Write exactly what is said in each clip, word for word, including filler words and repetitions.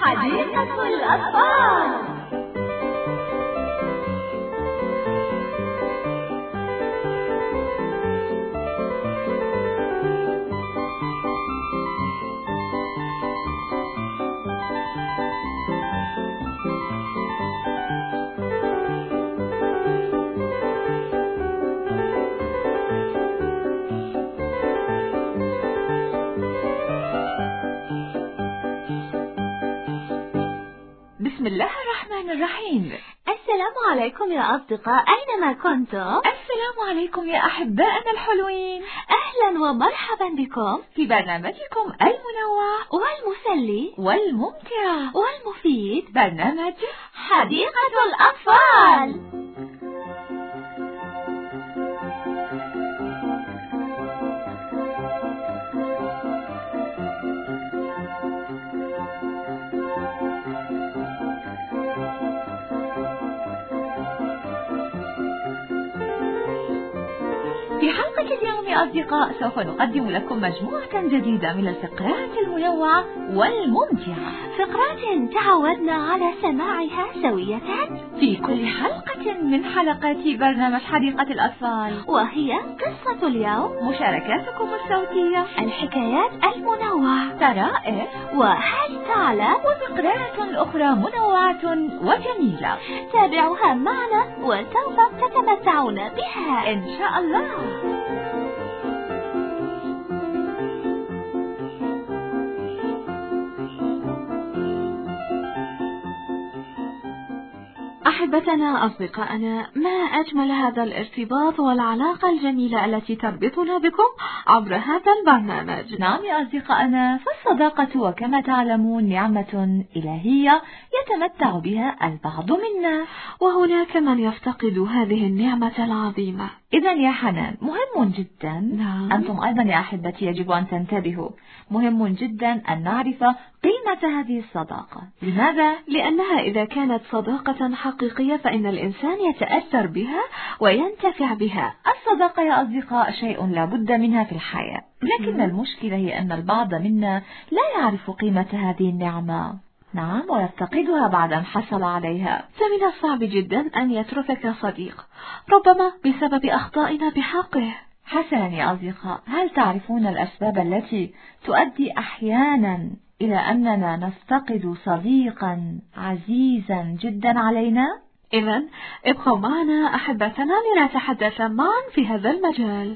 حديقة الأطفال. بسم الله الرحمن الرحيم. السلام عليكم يا أصدقاء، أينما كنتم. السلام عليكم يا أحبائنا الحلوين. أهلا ومرحبا بكم في برنامجكم المنوع والمسلي والممتع والمفيد، برنامج حديقة الأطفال. في حلقة اليوم يا أصدقاء سوف نقدم لكم مجموعة جديدة من الفقرات المنوعة والممتعة، فقرات تعودنا على سماعها سوية في كل حلقة من حلقات برنامج حديقة الأطفال، وهي قصة اليوم، مشاركاتكم الصوتية، الحكايات المنوعة، طرائف، وهل تعلم، وفقرات أخرى منوعة وجميلة. تابعوها معنا وسوف تتمتعون بها إن شاء الله. أحبتنا أصدقائنا، ما أجمل هذا الارتباط والعلاقة الجميلة التي تربطنا بكم عبر هذا البرنامج. نعم يا أصدقائنا، فالصداقة وكما تعلمون نعمة إلهية يتمتع بها البعض منا، وهناك من يفتقد هذه النعمة العظيمة. إذا يا حنان، مهم جدا نعم. أنتم أيضا يا أحبتي يجب أن تنتبهوا، مهم جدا أن نعرف قيمة هذه الصداقة. لماذا؟ لأنها إذا كانت صداقة حقيقية فإن الإنسان يتأثر بها وينتفع بها. الصداقة يا أصدقاء شيء لا بد منها في الحياة، لكن المشكلة هي أن البعض منا لا يعرف قيمة هذه النعمة، نعم، ويفتقدها بعد أن حصل عليها. فمن الصعب جدا أن يتركك صديق، ربما بسبب أخطائنا بحقه. حسنا يا أصدقاء، هل تعرفون الأسباب التي تؤدي أحيانا إلى أننا نفتقد صديقا عزيزا جدا علينا؟ إذن ابقوا معنا أحبتنا لنتحدث معا في هذا المجال.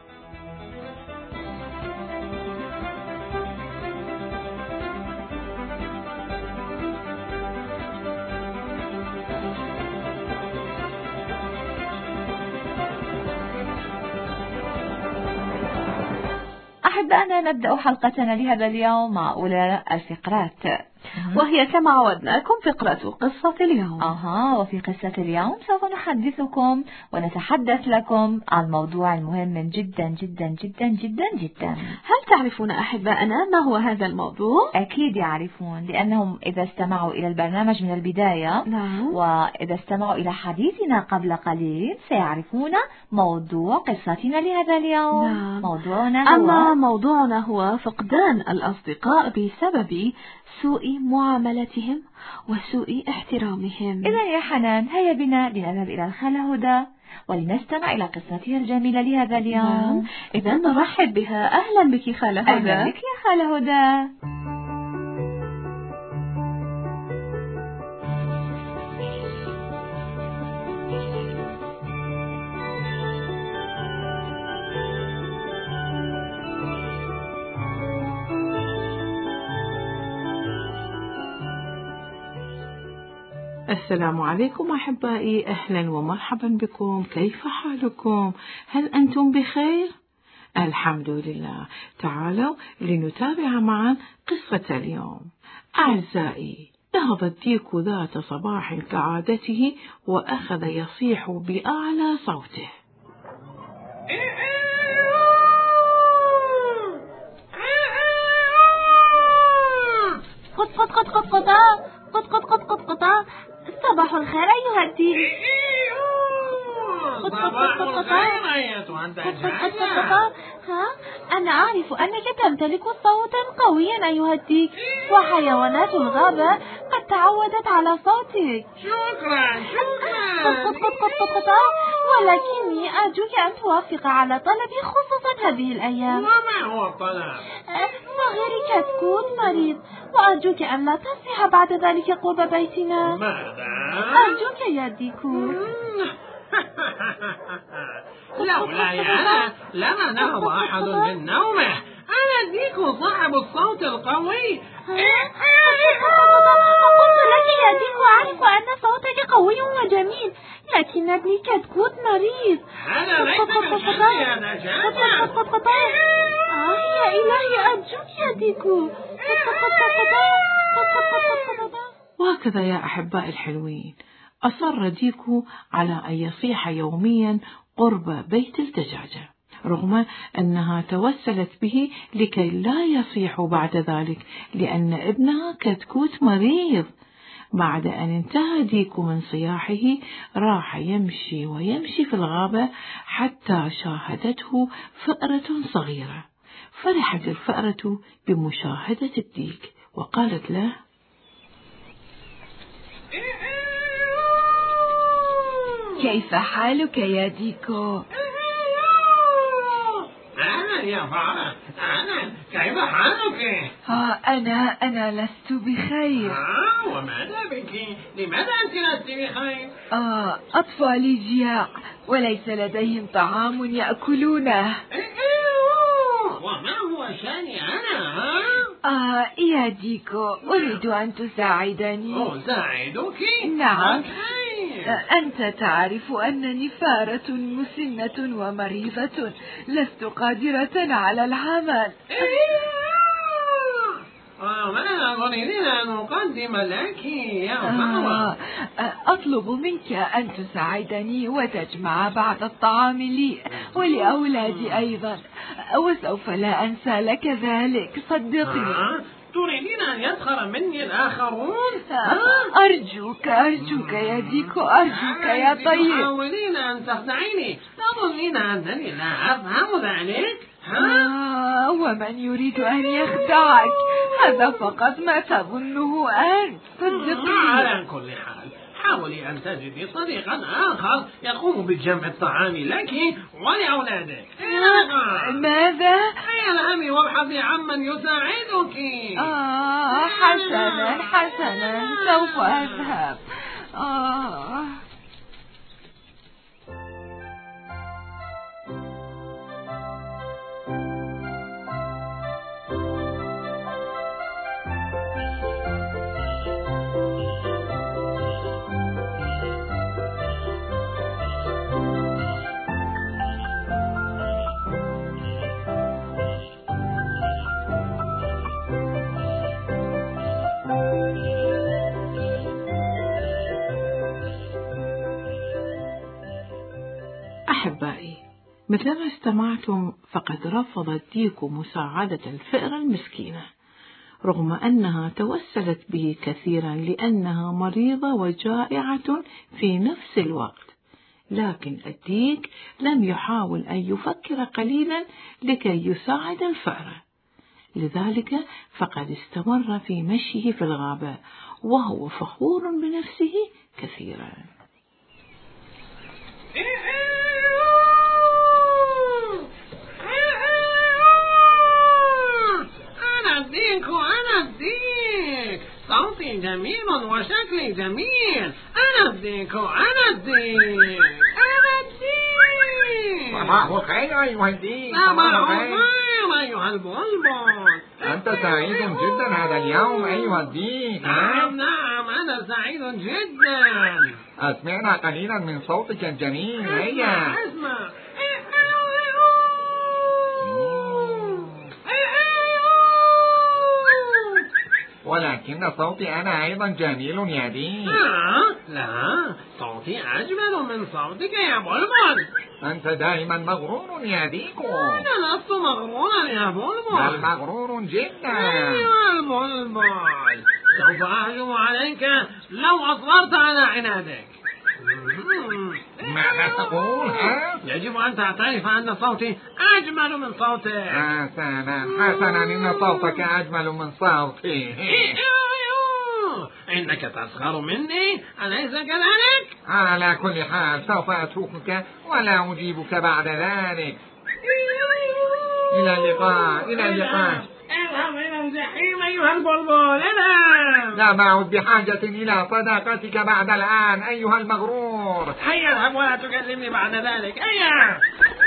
أحبائنا، نبدأ حلقتنا لهذا اليوم مع أولى الفقرات، وهي كما عودناكم فقرة قصة اليوم. أها وفي قصة اليوم سوف نحدثكم ونتحدث لكم عن موضوع مهم جدا جدا جدا جدا جدا. هل تعرفون أحبائنا ما هو هذا الموضوع؟ أكيد يعرفون، لأنهم إذا استمعوا إلى البرنامج من البداية، نعم. وإذا استمعوا إلى حديثنا قبل قليل سيعرفون موضوع قصتنا لهذا اليوم. نعم. موضوعنا هو أما موضوعنا هو فقدان الأصدقاء بسبب سوء معاملتهم وسوء احترامهم. إذا يا حنان، هيا بنا لنذهب إلى الخالة هدى ولنستمع إلى قصتها الجميلة لهذا اليوم. نعم. إذا نرحب بها. أهلا بك خالة هدى. أهلا بك يا خالة هدى. السلام عليكم أحبائي، أهلا ومرحبا بكم. كيف حالكم؟ هل أنتم بخير؟ الحمد لله. تعالوا لنتابع معا قصة اليوم. أعزائي، نهض الديك ذات صباح كعادته وأخذ يصيح بأعلى صوته: قط قط قط قط قط قط قط قط قط قط. صباح الخير أيها الديك. صباح الخير أيتها الدجاجة. ها، أنا أعرف أنك تمتلك صوتا قويا أيها الديك، وحيوانات الغابة قد تعودت على صوتك. شكرا شكرا. ولكني أرجوك أن توافق على طلبي خصوصا هذه الأيام. وما هو الطلب؟ صغيري كتكوت مريض، وأرجوك أن لا تصبح بعد ذلك قرب بيتنا. ماذا؟ أرجوك يا ديكو. لولاي أنا لما نهض أحد من نومه. أنا ديكو صاحب الصوت القوي. قلت لك يا ديكو أعرف أن صوتك قوي وجميل، لكن ابني كتكوت مريض. أنا ليس بشأني يا نجاة. آه يا إلهي أرجوك يا ديكو. وهكذا يا أحباء الحلوين، أصر ديكو على أن يصيح يوميا قرب بيت الدجاجة، رغم أنها توسلت به لكي لا يصيح بعد ذلك لأن ابنها كتكوت مريض. بعد أن انتهى ديكو من صياحه راح يمشي ويمشي في الغابة حتى شاهدته فأرة صغيرة. فرحت الفأرة بمشاهدة الديك وقالت له: كيف حالك يا ديكو؟ أنا يا فأرة، أنا كيف حالك؟ آه أنا أنا لست بخير. آه وماذا بك؟ لماذا أنت لست بخير؟ آه أطفالي جياع وليس لديهم طعام يأكلونه. وما هو شأني أنا؟ آه يا ديكو، أريد أن تساعدني. أساعدك؟ نعم. أنت تعرف أنني فارة مسنة ومريضة، لست قادرة على العمل. ماذا تريدين أن أقدم لك يا فارة؟ أطلب منك أن تساعدني وتجمع بعض الطعام لي ولأولادي أيضا، وسوف لا أنسى لك ذلك، صدقني. تريدين أن يسخر مني الآخرون؟ أرجوك أرجوك يا ديكو، أرجوك يا طيب. تحاولين أن تخدعيني، تظنين أنني لا أفهم ذلك؟ آه ومن يريد أن يخدعك؟ هذا فقط ما تظنه أنت، صدقني. على كل حال حاولي أن تجدي صديقا آخر يقوم بجمع الطعام لك ولأولادك. ماذا؟ اذهبي وابحثي عمن يساعدك. آه حسنا حسنا، سوف أذهب. آه أحبائي، مثلما استمعتم فقد رفضت ديكو مساعدة الفئرة المسكينة، رغم أنها توسلت به كثيرا لأنها مريضة وجائعة في نفس الوقت. لكن الديك لم يحاول أن يفكر قليلا لكي يساعد الفأرة، لذلك فقد استمر في مشيه في الغابة وهو فخور بنفسه كثيرا. أنا الديك وأنا الديك، صوتي جميل وشكلي جميل. أنا الديك وأنا الديك، أنا الديك. صباح الخير أيها الديك. صباح الخير أيها البلبل. أنت سعيد جدا هذا اليوم أيها الديك. نعم نعم أنا سعيد جدا. أسمعنا قليلا من صوتك الجميل. هيا اسمع. ولكن صوتي أنا أيضا جميل يا ديك. لا لا، صوتي أجمل من صوتك يا بلبل. أنت دائما مغرور يا ديكو. أنا لست مغرورا يا بلبل، بل مغرور جدا. يا بلبل، سوف أهجم عليك لو أصررت على عنادك. ماذا تقول؟ ها؟ يجب أن تعترف أن صوتي أجمل من صوتك. حسنا حسنا، إن صوتك أجمل من صوتي. إنك تسخر مني، أليس كذلك؟ على كل حال سوف أتركك ولا أجيبك بعد ذلك. إلى اللقاء، إلى اللقاء. اذهب إلى الجحيم أيها البلبل، اذهب. لا بعد بحاجة إلى صداقتك بعد الآن أيها المغرور. هيا اذهب ولا تكلمني بعد ذلك، هيا.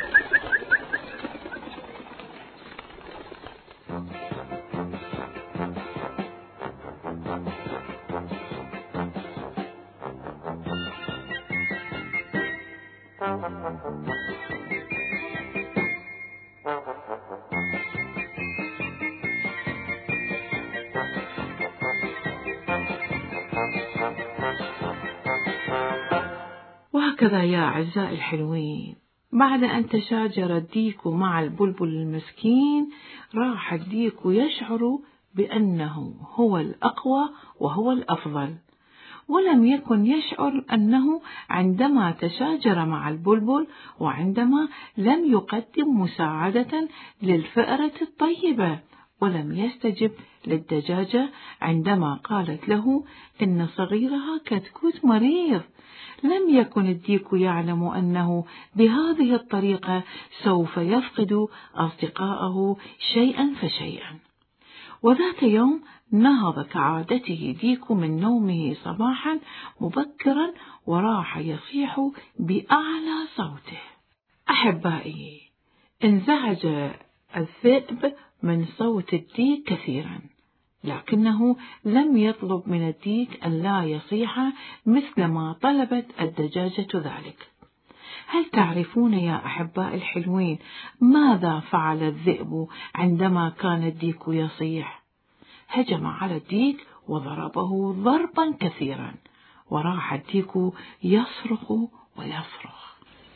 وهكذا يا أعزائي الحلوين، بعد أن تشاجر الديك مع البلبل المسكين، راح الديك يشعر بأنه هو الأقوى وهو الأفضل، ولم يكن يشعر أنه عندما تشاجر مع البلبل وعندما لم يقدم مساعدة للفأرة الطيبة، ولم يستجب للدجاجة عندما قالت له إن صغيرها كتكوت مريض. لم يكن الديك يعلم أنه بهذه الطريقة سوف يفقد أصدقائه شيئا فشيئا. وذات يوم نهض كعادته ديك من نومه صباحا مبكرا وراح يصيح بأعلى صوته. أحبائي، انزعج الذئب من صوت الديك كثيرا، لكنه لم يطلب من الديك أن لا يصيح مثلما طلبت الدجاجة ذلك. هل تعرفون يا أحباء الحلوين ماذا فعل الذئب عندما كان الديك يصيح؟ هجم على الديك وضربه ضربا كثيرا، وراح الديك يصرخ ويصرخ.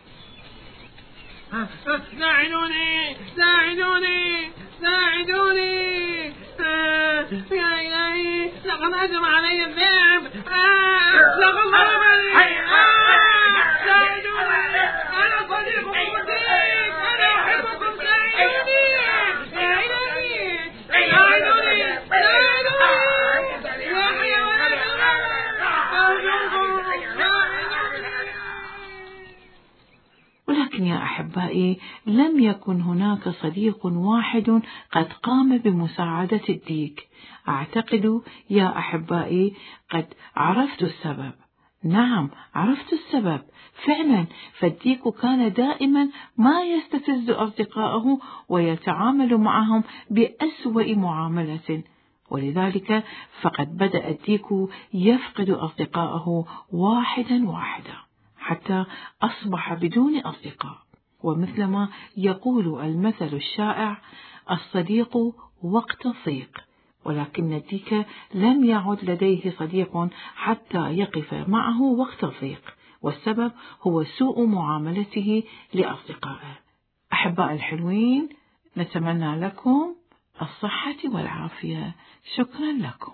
ساعدوني ساعدوني ساعدوني، يا إلهي لقد هجم علي الذئب، لقد ضربني، ساعدوني، أنا صديقكم الديك، أنا أحبكم، ساعدوني يا إلهي، ساعدوني ساعدوني يا حيوانات أرجوكم ساعدوني. ولكن يا أحبائي، لم يكن هناك صديق واحد قد قام بمساعدة الديك. أعتقد يا أحبائي قد عرفت السبب. نعم، عرفت السبب فعلا، فالديك كان دائما ما يستفز أصدقائه ويتعامل معهم بأسوأ معاملة، ولذلك فقد بدأ الديك يفقد أصدقائه واحدا واحدا حتى أصبح بدون أصدقاء. ومثلما يقول المثل الشائع: الصديق وقت الضيق. ولكن الديك لم يعد لديه صديق حتى يقف معه وقت الضيق، والسبب هو سوء معاملته لأصدقائه. أحباء الحلوين، نتمنى لكم الصحة والعافية. شكرا لكم.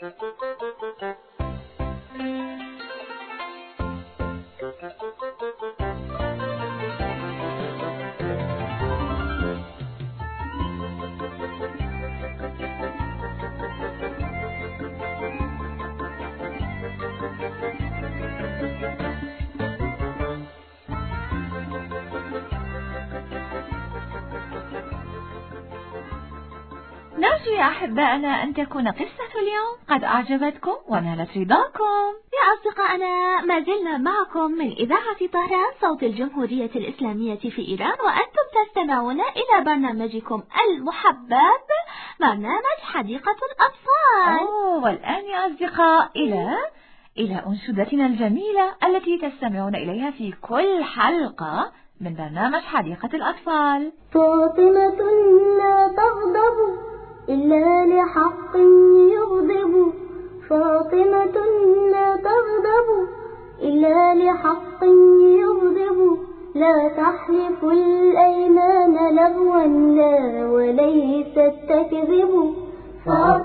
نرجو يا أحبائنا أن تكون قصة اليوم قد أعجبتكم ونالت رضاكم. يا أصدقائنا، ما زلنا معكم من إذاعة طهران صوت الجمهورية الإسلامية في إيران، وأنتم تستمعون إلى برنامجكم المحبب، برنامج حديقة الأطفال. أوه، والآن يا أصدقاء إلى إلى أنشودتنا الجميلة التي تستمعون إليها في كل حلقة من برنامج حديقة الأطفال. فاطمة لا تغضب إلا لحق يغضب، فاطمة لا تغضب إلا لحق يغضب، لا تحلف الأيمان لغوا لا وليست تكذب.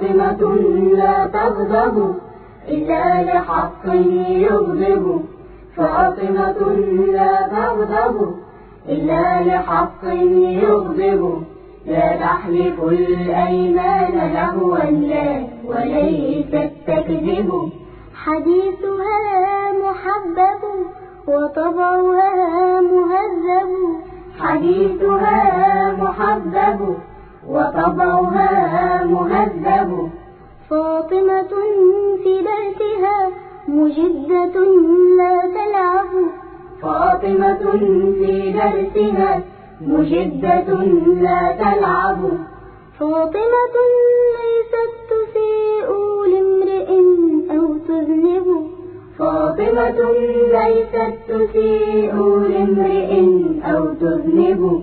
فاطمة لا تغضب إلا لحق يغضب، فاطمة لا تغضب إلا لحق يغضب، لا تحلف الأيمان لهوا لا وليست تكذب. حديثها محبب وطبعها مهذب، حديثها محبب وطبعها مهذب. فاطمة في درسها مجدة لا تلعب، فاطمة في درسها مجدة لا تلعب. فاطمة ليست تسيء لامرئ أو تذنب، فاطمة ليست تسيء لامرئ أو تذنب.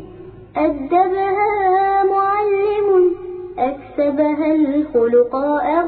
أدبها معلم أكسبها الخلقاء،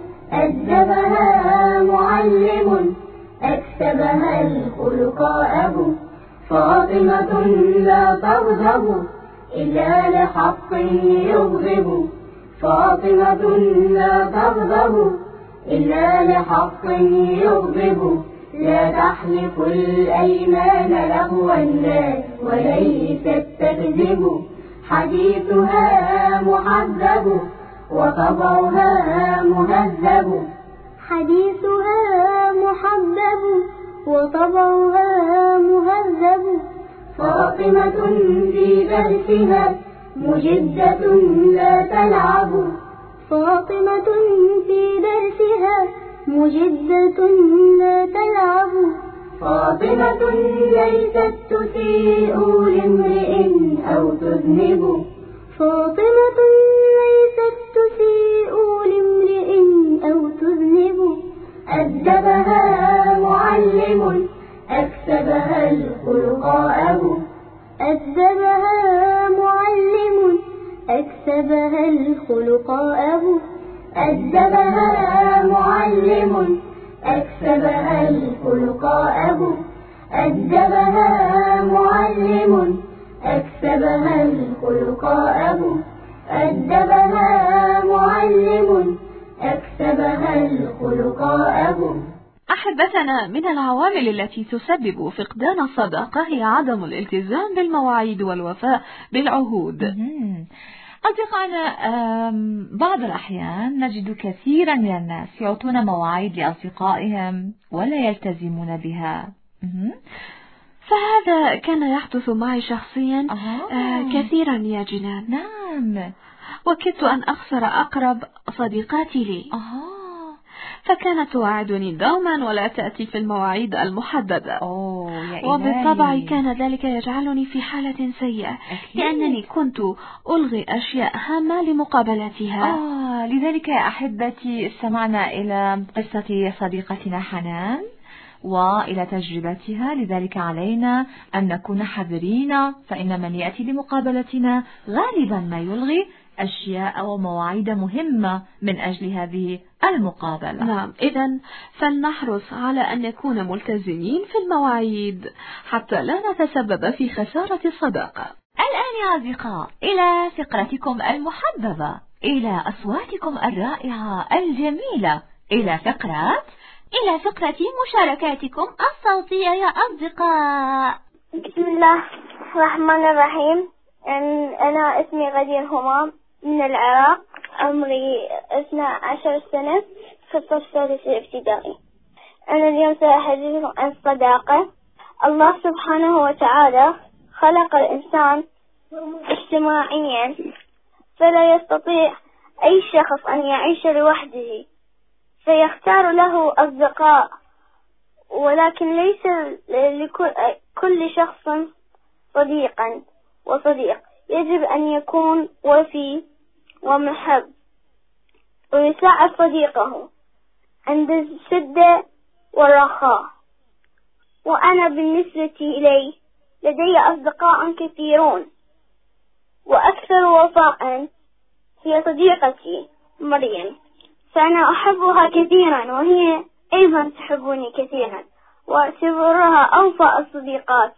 أدبها معلم أكسبها الخلقاء. فاطمة لا تغضب إلا لحق يغضب، فاطمة لا تغضب إلا لحق يغضب. لا تحلف الأيمان لهوا لا وليست تكذب. حديثها محبب وطبعها مهذب، حديثها محبب وطبعها مهذب. فاطمة في درسها مجدة لا تلعب، فاطمة في درسها مجدة لا تلعب. فاطمة ليست تسيء لامرئ أو تذنب، فاطمة ليست تسيء لامرئ أو تذنب. أدبها معلم أكسبها الخلقاء، أدبها معلم أكسبها الخلقاء. أدبها معلم أكسبها الخلقاء، أدبها معلم أكسبها الخلقاء. أدبها معلم أكسبها الخلقاء. أحبتنا، من العوامل التي تسبب فقدان الصداقة هي عدم الالتزام بالمواعيد والوفاء بالعهود. أصدقائنا، بعض الأحيان نجد كثيرا من الناس يعطون مواعيد لأصدقائهم ولا يلتزمون بها. فهذا كان يحدث معي شخصيا آه. آه كثيرا يا جنان. نعم. وكدت أن أخسر أقرب صديقاتي لي. آه. فكانت توعدني دوما ولا تأتي في المواعيد المحددة. أوه يا وبالطبع إلهي. كان ذلك يجعلني في حالة سيئة، أكيد. لأنني كنت ألغي أشياء هامة لمقابلتها. آه لذلك يا أحبتي استمعنا إلى قصة صديقتنا حنان وإلى تجربتها، لذلك علينا أن نكون حذرين، فإن من يأتي لمقابلتنا غالبا ما يلغي أشياء ومواعيد مهمة من أجل هذه المقابلة. نعم، إذن فلنحرص على أن نكون ملتزمين في المواعيد حتى لا نتسبب في خسارة الصداقة. الآن يا أصدقاء إلى فقرتكم المحببة، إلى أصواتكم الرائعة الجميلة، إلى فقرات إلى فقرة مشاركاتكم الصوتية يا أصدقاء. بسم الله الرحمن الرحيم. أنا اسمي غدير همام من العراق، عمري اثنا عشر سنة، في الصف السادس الابتدائي. أنا اليوم سأحدثكم عن الصداقة. الله سبحانه وتعالى خلق الإنسان اجتماعيا، فلا يستطيع أي شخص أن يعيش لوحده، فيختار له أصدقاء، ولكن ليس لكل شخص صديقا وصديق. يجب أن يكون وفي ومحب ويساعد صديقه عند الشدة والرخاء. وأنا بالنسبة إلي لدي أصدقاء كثيرون، وأكثر وفاء هي صديقتي مريم، فأنا أحبها كثيرا وهي أيضا تحبني كثيرا، وأعتبرها أوفى الصديقات،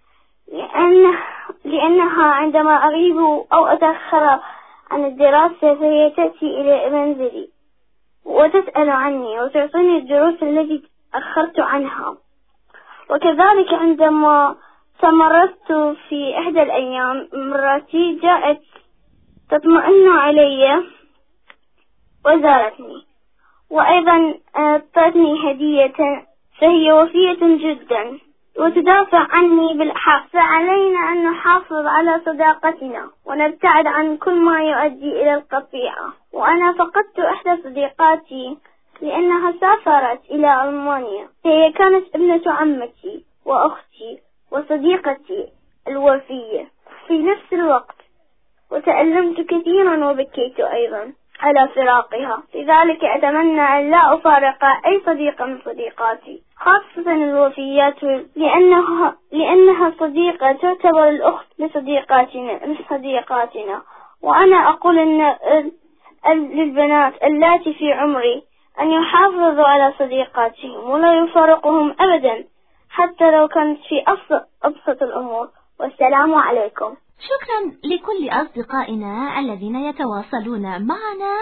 لأن لأنها عندما أغيب أو أتأخر عن الدراسة فهي تأتي إلى منزلي وتسأل عني وتعطيني الدروس التي تأخرت عنها. وكذلك عندما تمرست في إحدى الأيام امرأتي جاءت تطمئن علي وزارتني، وأيضا أعطتني هدية فهي وفية جدا وتدافع عني بالحق. فعلينا أن نحافظ على صداقتنا ونبتعد عن كل ما يؤدي إلى القطيعة. وأنا فقدت إحدى صديقاتي لأنها سافرت إلى ألمانيا. هي كانت ابنة عمتي وأختي وصديقتي الوفية في نفس الوقت، وتألمت كثيرا وبكيت أيضا على فراقها. لذلك أتمنى أن لا أفارق أي صديقة من صديقاتي، خاصة الوفيات، لأنها لأنها صديقة تعتبر الأخت لصديقاتنا لصديقاتنا. وأنا أقول أن للبنات اللاتي في عمري أن يحافظوا على صديقاتهم ولا يفارقهم أبدا، حتى لو كانت في أبسط, أبسط الأمور. والسلام عليكم. شكرا لكل أصدقائنا الذين يتواصلون معنا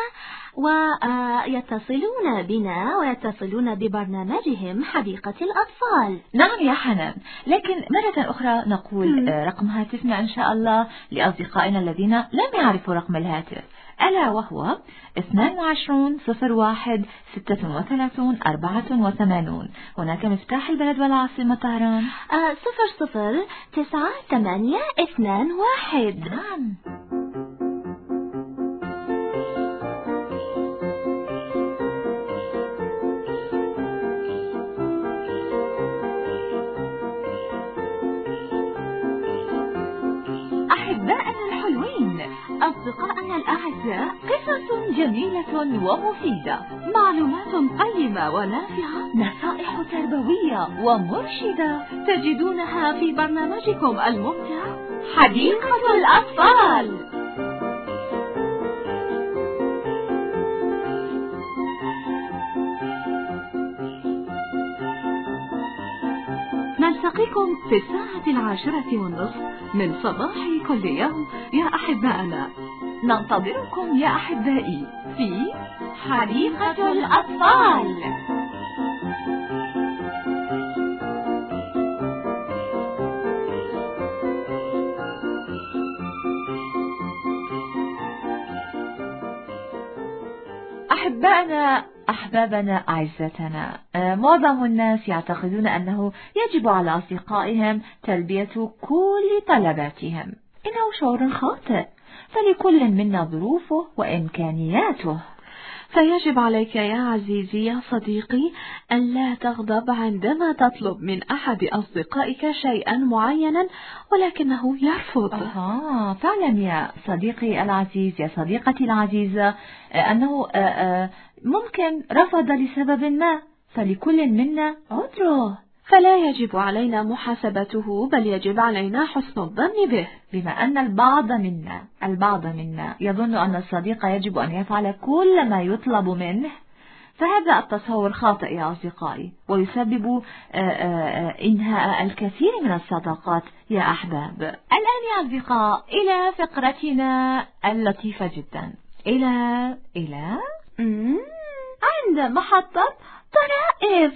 ويتصلون بنا ويتصلون ببرنامجهم حديقة الأطفال. نعم يا حنان، لكن مرة أخرى نقول م. رقم هاتفنا إن شاء الله لأصدقائنا الذين لم يعرفوا رقم الهاتف، ألا وهو اثنان وعشرون صفر واحد ستة وثلاثون أربعة وثمانون. هناك مفتاح البلد والعاصمة طهران آه صفر صفر تسعة ثمانية اثنان واحد. نعم. أحبائنا الحلوين، أصدقائنا الأعزاء، قصص جميلة ومفيدة، معلومات قيمة ونافعة، نصائح تربوية ومرشدة تجدونها في برنامجكم الممتع حديقة الأطفال. نلتقيكم في الساعة العاشرة والنصف من صباح كل يوم يا أحبائنا. ننتظركم يا أحبائي في حديقة الأطفال. أحبائنا أحبابنا أعزتنا، معظم الناس يعتقدون أنه يجب على أصدقائهم تلبية كل طلباتهم. إنه شعور خاطئ، فلكل منا ظروفه وإمكانياته. فيجب عليك يا عزيزي يا صديقي أن لا تغضب عندما تطلب من أحد أصدقائك شيئا معينا ولكنه يرفض. آه فعلا يا صديقي العزيز، يا صديقتي العزيزة، أنه ممكن رفض لسبب ما، فلكل منا عذره، فلا يجب علينا محاسبته، بل يجب علينا حسن الظن به. بما أن البعض منا البعض منا يظن أن الصديق يجب أن يفعل كل ما يطلب منه، فهذا التصور خاطئ يا أصدقائي، ويسبب إنهاء الكثير من الصداقات يا أحباب. الآن يا أصدقاء إلى فقرتنا اللطيفة جدا، إلى إلى عند محطة طرائف.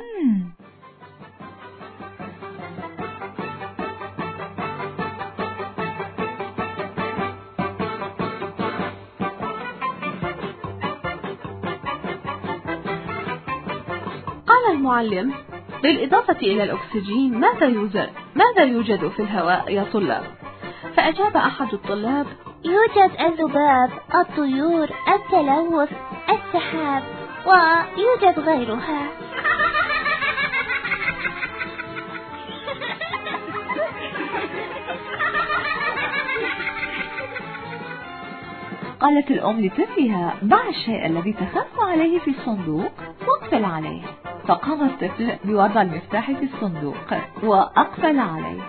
قال المعلم: بالإضافة إلى الأكسجين ماذا يوجد ماذا يوجد في الهواء يا طلاب؟ فأجاب أحد الطلاب: يوجد الذباب، الطيور، التلوث، السحاب، ويوجد غيرها. قالت الأم لطفلها: ضع الشيء الذي تخاف عليه في الصندوق واقفل عليه. فقام الطفل بوضع المفتاح في الصندوق وأقفل عليه.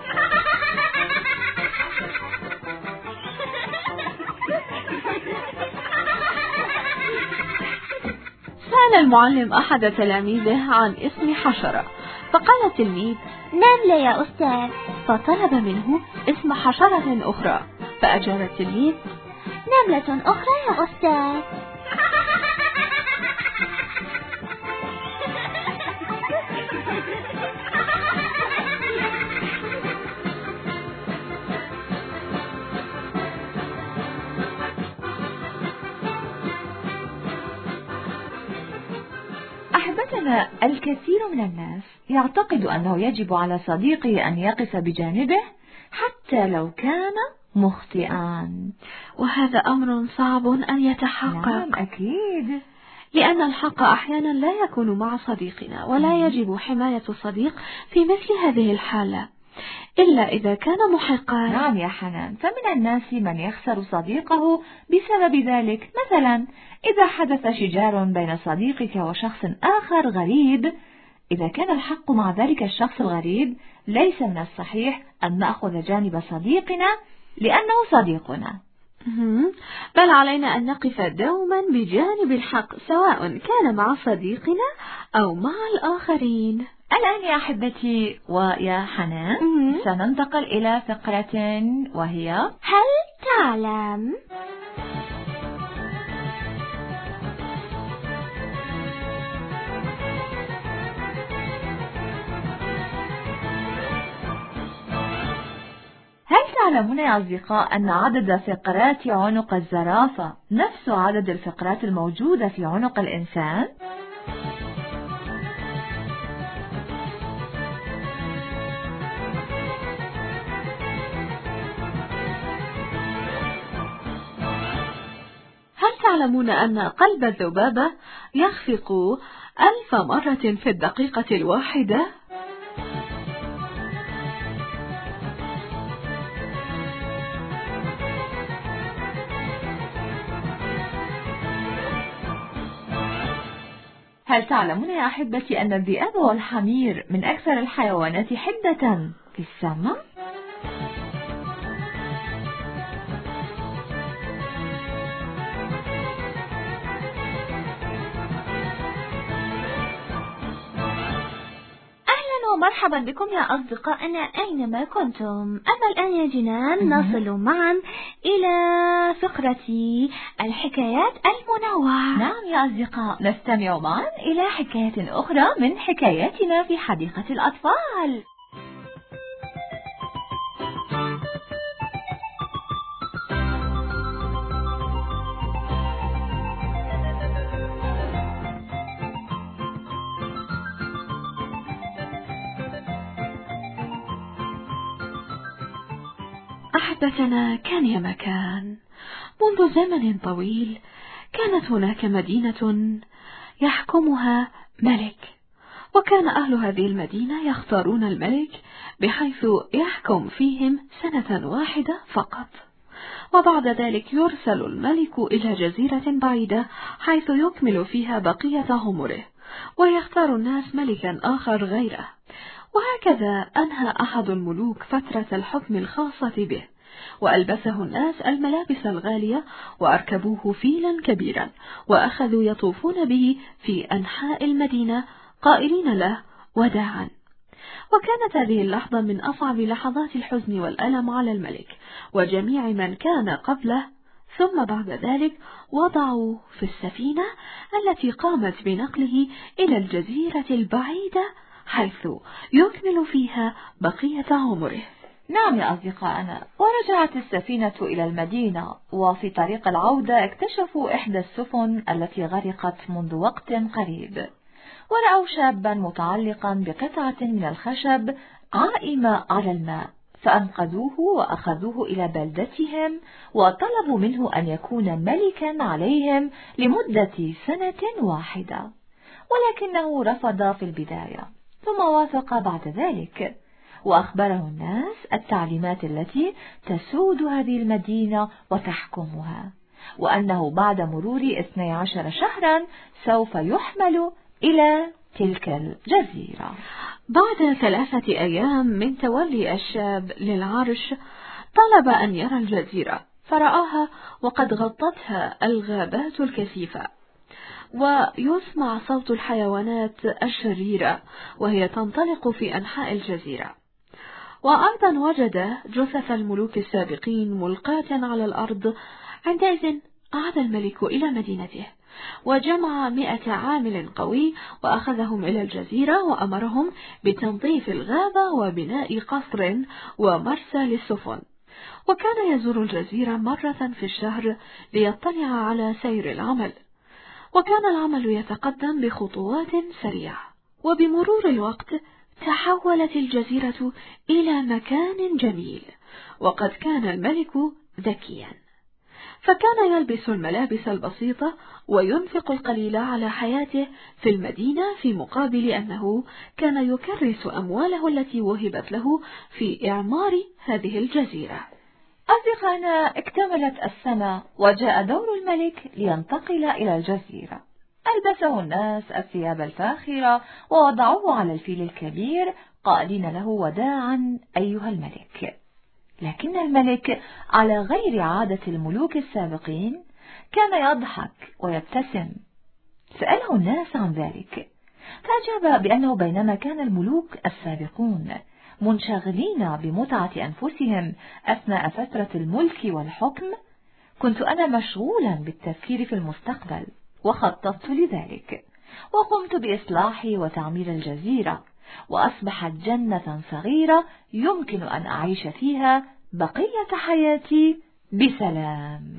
سأل المعلم أحد تلاميذه عن اسم حشرة، فقال التلميذ: نملة يا أستاذ. فطلب منه اسم حشرة أخرى، فأجاب التلميذ: نملة أخرى يا أستاذ. أحبتنا، الكثير من الناس يعتقد أنه يجب على صديقه أن يقف بجانبه حتى لو كان مخطئا، وهذا أمر صعب أن يتحقق. نعم أكيد، لأن الحق أحيانا لا يكون مع صديقنا، ولا يجب حماية الصديق في مثل هذه الحالة إلا إذا كان محقا. نعم يا حنان، فمن الناس من يخسر صديقه بسبب ذلك. مثلا إذا حدث شجار بين صديقك وشخص آخر غريب، إذا كان الحق مع ذلك الشخص الغريب، ليس من الصحيح أن نأخذ جانب صديقنا لأنه صديقنا، بل علينا أن نقف دوما بجانب الحق، سواء كان مع صديقنا أو مع الآخرين. الآن يا أحبتي ويا حنان سننتقل إلى فقرة وهي هل تعلم؟ هل تعلمون يا أصدقاء أن عدد فقرات عنق الزرافة نفس عدد الفقرات الموجودة في عنق الإنسان؟ هل تعلمون أن قلب الذبابة يخفق ألف مرة في الدقيقة الواحدة؟ هل تعلمون يا أحبتي أن الذئاب والحمير من أكثر الحيوانات حدة في السماء؟ مرحبا بكم يا أصدقائنا أينما كنتم. أما الآن يا جنان نصل معا إلى فقرة الحكايات المنوعة. نعم يا أصدقاء، نستمع معا إلى حكاية أخرى من حكاياتنا في حديقة الأطفال. أحبتنا، كان يا مكان منذ زمن طويل كانت هناك مدينة يحكمها ملك، وكان أهل هذه المدينة يختارون الملك بحيث يحكم فيهم سنة واحدة فقط، وبعد ذلك يرسل الملك إلى جزيرة بعيدة حيث يكمل فيها بقية عمره، ويختار الناس ملكا آخر غيره. وهكذا أنهى أحد الملوك فترة الحكم الخاصة به، وألبسه الناس الملابس الغالية، وأركبوه فيلا كبيرا، وأخذوا يطوفون به في أنحاء المدينة قائلين له وداعا. وكانت هذه اللحظة من أصعب لحظات الحزن والألم على الملك وجميع من كان قبله. ثم بعد ذلك وضعوا في السفينة التي قامت بنقله إلى الجزيرة البعيدة حيث يكمل فيها بقية عمره. نعم يا أصدقائنا، ورجعت السفينة إلى المدينة، وفي طريق العودة اكتشفوا إحدى السفن التي غرقت منذ وقت قريب، ورأوا شابا متعلقا بقطعة من الخشب عائمة على الماء، فأنقذوه وأخذوه إلى بلدتهم، وطلبوا منه أن يكون ملكا عليهم لمدة سنة واحدة، ولكنه رفض في البداية، ثم وافق بعد ذلك، وأخبره الناس التعليمات التي تسود هذه المدينة وتحكمها، وأنه بعد مرور اثني عشر شهرا سوف يحمل إلى تلك الجزيرة. بعد ثلاثة أيام من تولي الشاب للعرش طلب أن يرى الجزيرة، فرآها وقد غطتها الغابات الكثيفة، ويسمع صوت الحيوانات الشريرة وهي تنطلق في أنحاء الجزيرة. وأيضا وجد جثث الملوك السابقين ملقاة على الأرض. عندئذ عاد الملك إلى مدينته، وجمع مئة عامل قوي وأخذهم إلى الجزيرة، وأمرهم بتنظيف الغابة وبناء قصر ومرسى للسفن. وكان يزور الجزيرة مرة في الشهر ليطلع على سير العمل. وكان العمل يتقدم بخطوات سريعة، وبمرور الوقت تحولت الجزيرة إلى مكان جميل. وقد كان الملك ذكيا، فكان يلبس الملابس البسيطة وينفق القليل على حياته في المدينة، في مقابل أنه كان يكرس أمواله التي وهبت له في إعمار هذه الجزيرة. أصدقائنا، اكتملت السنة وجاء دور الملك لينتقل إلى الجزيرة. ألبسه الناس الثياب الفاخرة ووضعوه على الفيل الكبير قائلين له: وداعا أيها الملك. لكن الملك على غير عادة الملوك السابقين كان يضحك ويبتسم. سأله الناس عن ذلك، فأجاب بأنه بينما كان الملوك السابقون منشغلين بمتعة أنفسهم أثناء فترة الملك والحكم، كنت أنا مشغولا بالتفكير في المستقبل، وخططت لذلك، وقمت بإصلاح وتعمير الجزيرة، وأصبحت جنة صغيرة يمكن أن أعيش فيها بقية حياتي بسلام.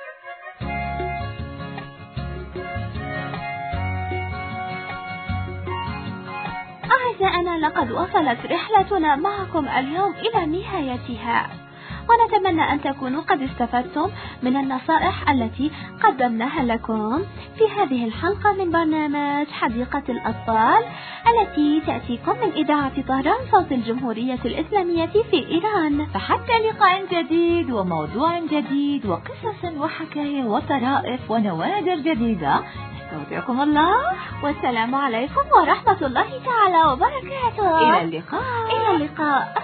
أعزائنا، لقد وصلت رحلتنا معكم اليوم إلى نهايتها، ونتمنى أن تكونوا قد استفدتم من النصائح التي قدمناها لكم في هذه الحلقة من برنامج حديقة الأطفال التي تأتيكم من إذاعة طهران صوت الجمهورية الإسلامية في إيران. فحتى لقاء جديد وموضوع جديد وقصص وحكاية وطرائف ونوادر جديدة، نستودعكم الله، والسلام عليكم ورحمة الله تعالى وبركاته. إلى اللقاء. إلى اللقاء.